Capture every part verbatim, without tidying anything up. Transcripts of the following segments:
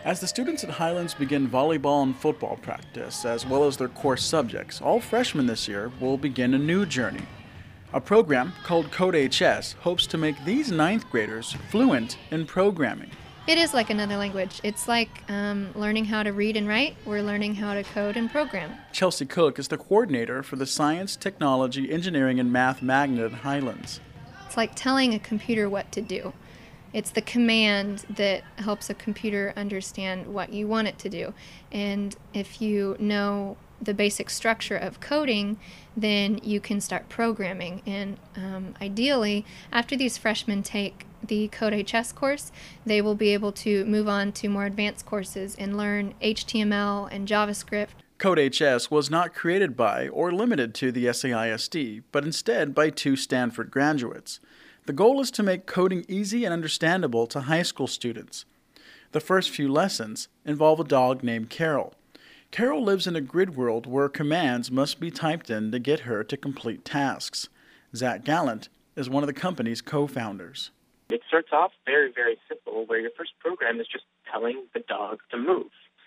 As the students at Highlands begin volleyball and football practice, as well as their core subjects, all freshmen this year will begin a new journey. A program called Code H S hopes to make these ninth graders fluent in programming. It is like another language. It's like um, learning how to read and write. We're learning how to code and program. Chelsea Cook is the coordinator for the Science, Technology, Engineering, and Math Magnet at Highlands. It's like telling a computer what to do. It's the command that helps a computer understand what you want it to do. And if you know the basic structure of coding, then you can start programming. And um, ideally, after these freshmen take the Code H S course, they will be able to move on to more advanced courses and learn H T M L and JavaScript. Code H S was not created by or limited to the S A I S D, but instead by two Stanford graduates. The goal is to make coding easy and understandable to high school students. The first few lessons involve a dog named Carol. Carol lives in a grid world where commands must be typed in to get her to complete tasks. Zach Gallant is one of the company's co-founders. It starts off very, very simple, where your first program is just telling the dog to move.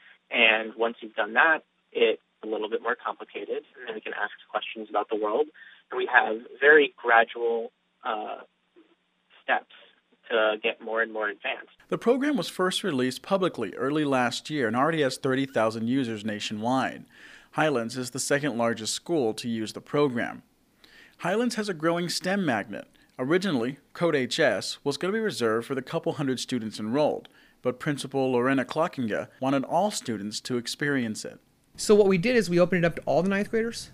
And once you've done that, it's a little bit more complicated, and then we can ask questions about the world. And we have very gradual uh, steps to get more and more advanced. The program was first released publicly early last year and already has thirty thousand users nationwide. Highlands is the second largest school to use the program. Highlands has a growing STEM magnet. Originally, Code H S was going to be reserved for the couple hundred students enrolled, but Principal Lorena Klockinga wanted all students to experience it. So what we did is we opened it up to all the ninth graders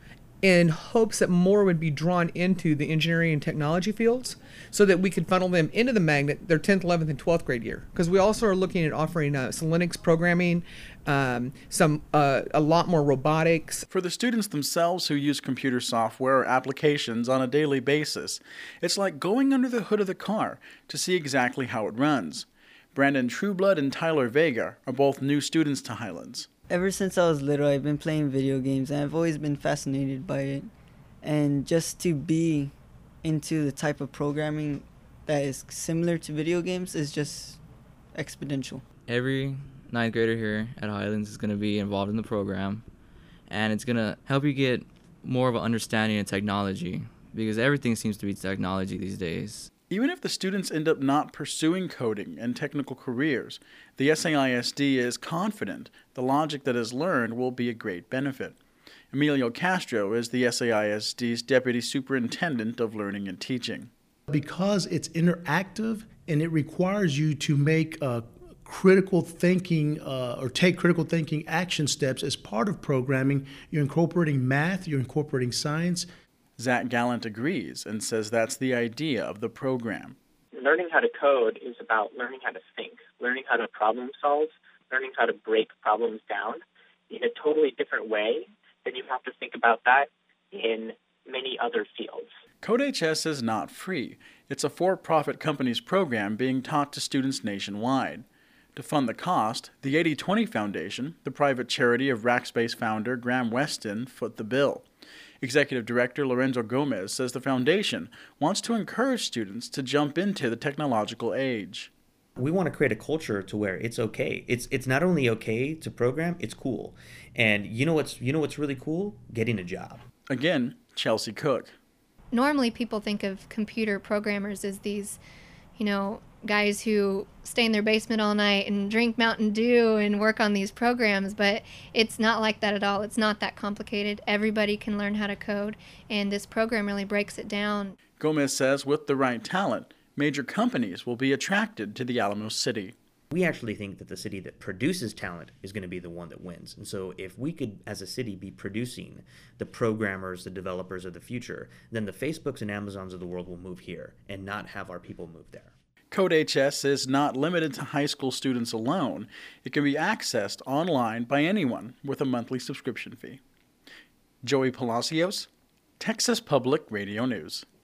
in hopes that more would be drawn into the engineering and technology fields so that we could funnel them into the magnet their tenth, eleventh, and twelfth grade year. Because we also are looking at offering uh, some Linux programming, um, some uh, a lot more robotics. For the students themselves who use computer software or applications on a daily basis, it's like going under the hood of the car to see exactly how it runs. Brandon Trueblood and Tyler Vega are both new students to Highlands. Ever since I was little, I've been playing video games, and I've always been fascinated by it. And just to be into the type of programming that is similar to video games is just exponential. Every ninth grader here at Highlands is going to be involved in the program, and it's going to help you get more of an understanding of technology, because everything seems to be technology these days. Even if the students end up not pursuing coding and technical careers, the S A I S D is confident the logic that is learned will be a great benefit. Emilio Castro is the S A I S D's Deputy Superintendent of Learning and Teaching. Because it's interactive and it requires you to make uh, critical thinking uh, or take critical thinking action steps as part of programming, you're incorporating math, you're incorporating science. Zach Gallant agrees and says that's the idea of the program. Learning how to code is about learning how to think, learning how to problem solve, learning how to break problems down in a totally different way than you have to think about that in many other fields. Code H S is not free. It's a for-profit company's program being taught to students nationwide. To fund the cost, the eighty twenty Foundation, the private charity of Rackspace founder Graham Weston, foot the bill. Executive Director Lorenzo Gomez says the foundation wants to encourage students to jump into the technological age. We want to create a culture to where it's okay. It's it's not only okay to program, it's cool. And you know what's you know what's really cool? Getting a job. Again, Chelsea Cook. Normally people think of computer programmers as these, you know, guys who stay in their basement all night and drink Mountain Dew and work on these programs, but it's not like that at all. It's not that complicated. Everybody can learn how to code, and this program really breaks it down. Gomez says with the right talent, major companies will be attracted to the Alamo City. We actually think that the city that produces talent is going to be the one that wins. And so if we could, as a city, be producing the programmers, the developers of the future, then the Facebooks and Amazons of the world will move here and not have our people move there. Code H S is not limited to high school students alone. It can be accessed online by anyone with a monthly subscription fee. Joey Palacios, Texas Public Radio News.